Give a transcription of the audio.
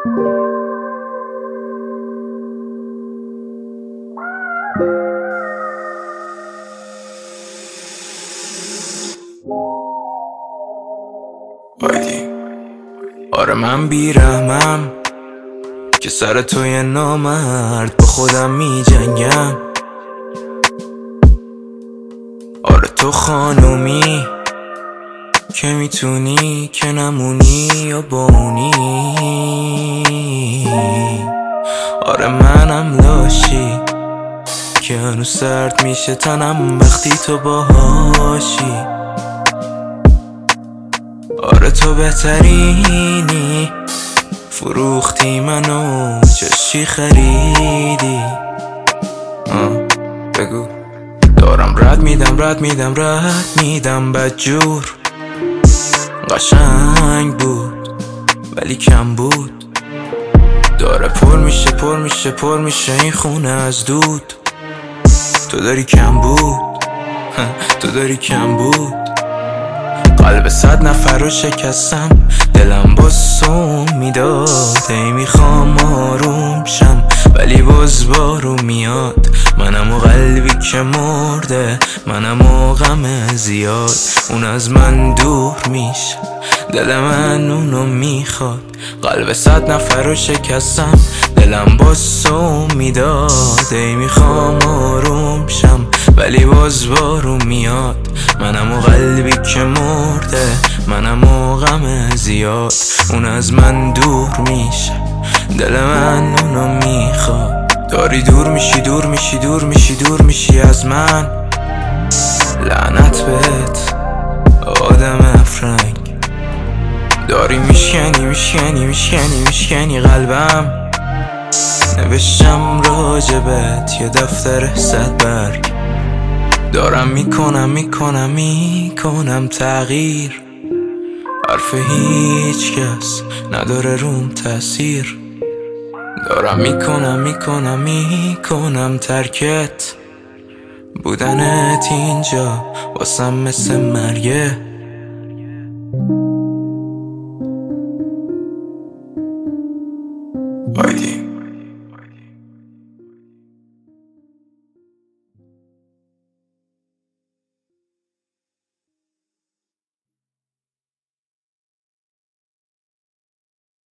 آیدی آره من بیرحمم که سر توی نامرد با خودم می جنگم. آره تو خانومی که میتونی که نمونی یا بمونی. آره منم لاشی که هنوز سرد میشه تنم وقتی تو باهاشی. آره تو بهترینی، فروختی منو چشی خریدی. بگو دارم رد میدم بدجور. قشنگ بود ولی کم بود. داره پر میشه این خونه از دود. تو داری کم بود. قلب 100 نفر رو شکستم، دلم باسم میداد ای میخوام آروم شم ولی باز بارو میاد. منم و قلبی که مرده، منم و غم زیاد. اون از من دور میشه، دل من اونو میخواد. قلب 100 نفر رو شکستم، دلم باسم میداد ای میخوام آروم شم ولی باز بارو میاد. منم و قلبی که مرده، منم و غم زیاد. اون از من دور میشه، دل من اونو میخواد. داری دور میشی از من. لعنت بهت آدم افرنگ. داری میشکنی قلبم. نوشتم راجبت یه دفتر 100 برگ. دارم میکنم تغییر. حرف هیچ کس نداره روم تأثیر. دارم میکنم ترکت. بودنت اینجا واسم مثل مرگه.